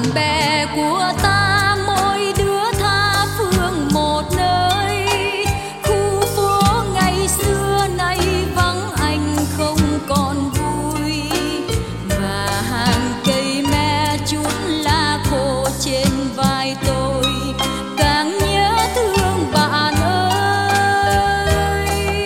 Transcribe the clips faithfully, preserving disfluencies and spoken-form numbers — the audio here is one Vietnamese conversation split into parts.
bạn bè của ta mỗi đứa tha phương một nơi. Khu phố ngày xưa nay vắng anh không còn vui, và hàng cây me chút lá khô trên vai tôi càng nhớ thương bạn ơi.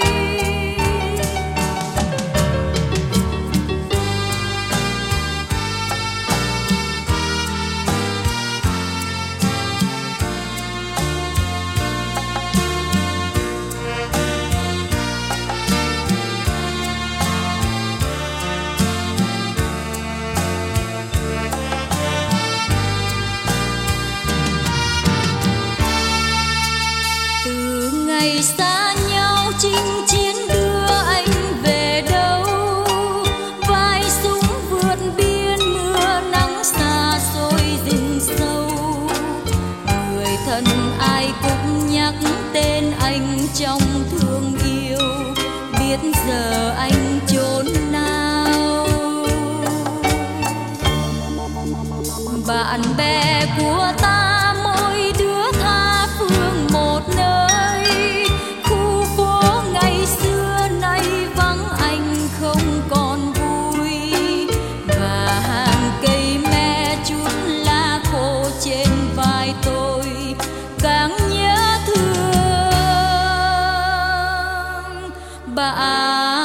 Từ ngày xa nhau chinh chiến đưa anh về đâu, vai súng vượt biên mưa nắng xa xôi rừng sâu. Người thân ai cũng nhắc tên anh trong thương yêu, biết giờ anh chốn nào. Bạn bè của ta mỗi đứa tha phương một nơi. Khu phố ngày xưa nay vắng anh không còn vui, và hàng cây me chút lá khô trên vai tôi càng nhớ thương bạn.